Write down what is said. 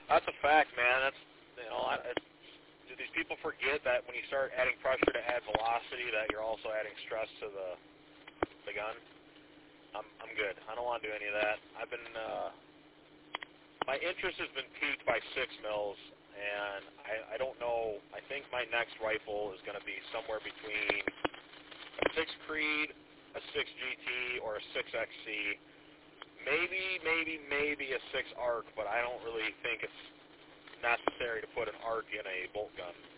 That's a fact, man. That's, do these people forget that when you start adding pressure to add velocity, that you're also adding stress to the gun? I'm good. I don't want to do any of that. I've been my interest has been piqued by 6 mils, and I don't know. I think my next rifle is going to be somewhere between a 6 Creed, a 6 GT, or a 6 XC. Maybe a 6 ARC, but I don't really think it's necessary to put an ARC in a bolt gun.